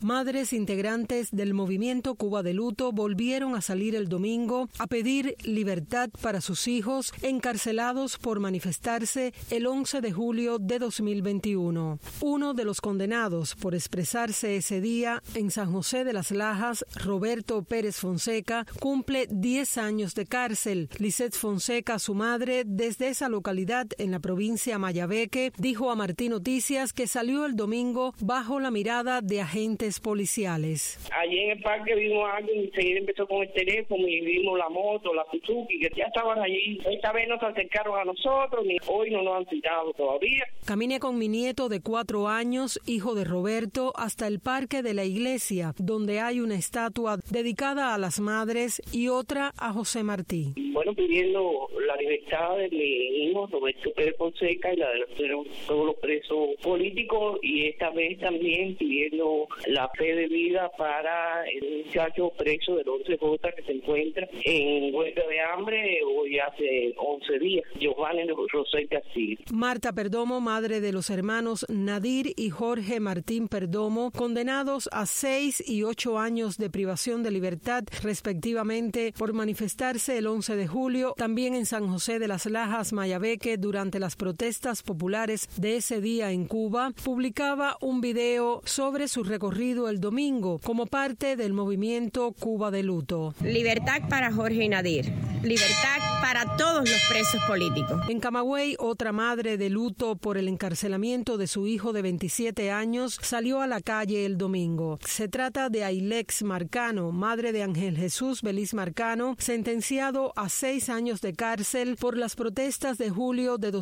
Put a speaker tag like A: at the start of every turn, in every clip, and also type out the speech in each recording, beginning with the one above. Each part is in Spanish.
A: Madres integrantes del movimiento Cuba de Luto volvieron a salir el domingo a pedir libertad para sus hijos encarcelados por manifestarse el 11 de julio de 2021. Uno de los condenados por expresarse ese día en San José de las Lajas, Roberto Pérez Fonseca, cumple 10 años de cárcel. Lisette Fonseca, su madre, desde esa localidad en la provincia Mayabeque, dijo a Martín Noticias que salió el domingo bajo la mirada de agentes policiales.
B: Allí en el parque vimos a alguien y enseguida empezó con el teléfono y vimos la moto, la Suzuki, que ya estaban allí. Esta vez no se acercaron a nosotros, ni hoy no nos han citado todavía.
A: Caminé con mi nieto de 4 años, hijo de Roberto, hasta el parque de la iglesia, donde hay una estatua dedicada a las madres y otra a José Martí.
B: Bueno, pidiendo la libertad de mi hijo Roberto Pérez Fonseca y la de todos los presos políticos, y esta vez también pidiendo la fe de vida para el muchacho preso del 11J que se encuentra en huelga de hambre hoy hace 11 días, Giovanni José Castillo.
A: Marta Perdomo, madre de los hermanos Nadir y Jorge Martín Perdomo, condenados a 6 y 8 años de privación de libertad, respectivamente, por manifestarse el 11 de julio, también en San José de las Lajas, Mayabeque, durante las protestas populares de ese día en Cuba, publicaba un video sobre su recorrido el domingo como parte del movimiento Cuba de Luto.
C: Libertad para Jorge y Nadir. Libertad para todos los presos políticos.
A: En Camagüey, otra madre de luto por el encarcelamiento de su hijo de 27 años salió a la calle el domingo. Se trata de Ailex Marcano, madre de Ángel Jesús Beliz Marcano, sentenciado a 6 años de cárcel por las protestas de julio de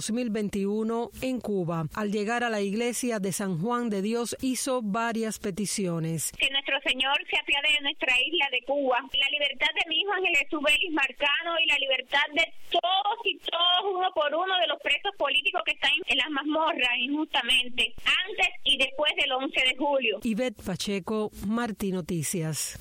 A: 2021 en Cuba. Al llegar a la iglesia de San Juan de Dios hizo varias peticiones.
D: Que nuestro Señor se apiade de nuestra isla de Cuba. La libertad de mi hijo Ángel Jesús Beliz Marcano y la libertad de todos y todos, uno por uno, de los presos políticos que están en las mazmorras injustamente, antes y después del 11 de julio.
A: Ivette Pacheco, Martín Noticias.